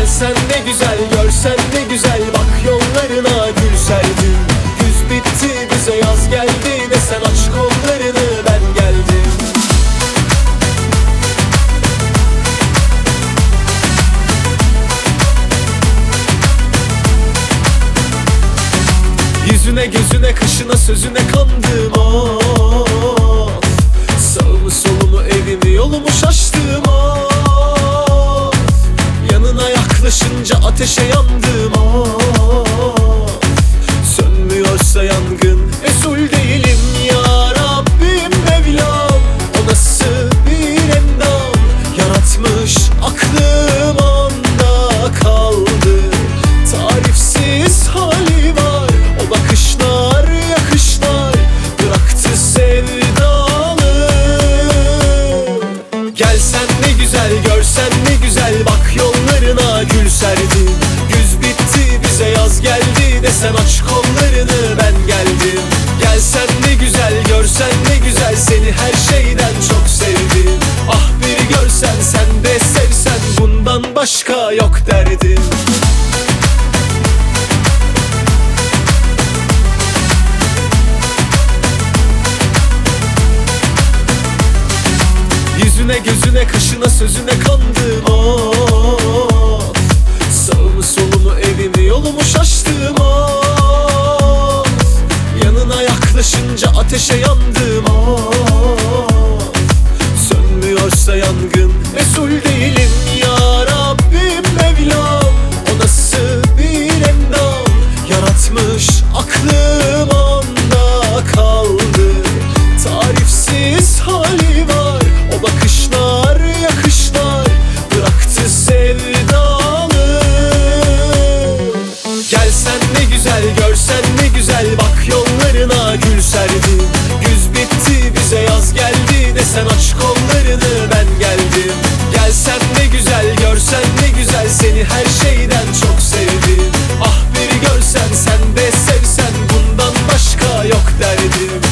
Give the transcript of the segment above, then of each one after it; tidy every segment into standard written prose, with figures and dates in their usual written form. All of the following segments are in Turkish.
Gelsen ne güzel, görsen ne güzel, bak yollarına gül serdim. Güz bitti, bize yaz geldi, desen aç kollarını, ben geldim. Yüzüne gözüne kışına sözüne kandım of. Sağımı solumu evimi yolumu şaştım of. Yanına yaklaşınca ateşe yandım of. Sönmüyorsa yangın mesul değilim ya Rabbim Mevlam. O nasıl bir endam yaratmış aklım onda kaldı. Tarifsiz hali var, o bakışlar yakışlar bıraktı sevdalı. Gelsen ne güzel, görsen ne güzel, bak yollarına gül serdim. Güz bitti, bize yaz geldi, desen aç kollarını, ben geldim. Gelsen ne güzel, görsen ne güzel, seni her şeyden çok sevdim. Ah bir görsen, sen de sevsen, bundan başka yok derdim. Yüzüne gözüne kaşına sözüne kandım of. Sağımı solumu evimi yolumu şaştım of. Yanına yaklaşınca ateşe yandım of. Sönmüyorsa yangın mesul değilim ya Rabbim Mevlam. O nasıl bir endam yaratmış aklım onda kaldı. Tarifsiz hali var, o bakışlar yakışlar bıraktı sevdalı. Gelsen ne güzel, görsen ne güzel, bak yollarına gül serdim. Güz bitti, bize yaz geldi, desen aç kollarını, ben geldim. Gelsen ne güzel, görsen ne güzel, seni her şeyden çok sevdim. Ah bir görsen, sen de sevsen, bundan başka yok derdim.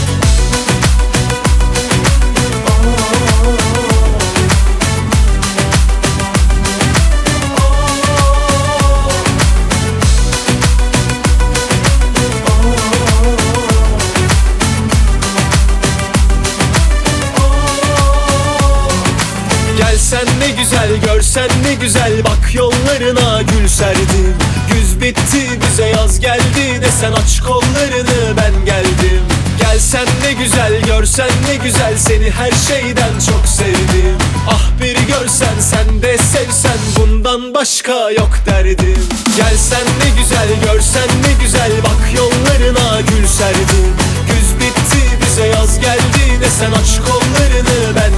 Gelsen ne güzel, görsen ne güzel, bak yollarına gül serdim. Güz bitti, bize yaz geldi, desen aç kollarını, ben geldim. Gelsen ne güzel, görsen ne güzel, seni her şeyden çok sevdim. Ah bir görsen, sen de sevsen, bundan başka yok derdim. Gelsen ne güzel, görsen ne güzel, bak yollarına gül serdim. Güz bitti, bize yaz geldi, desen aç kollarını, ben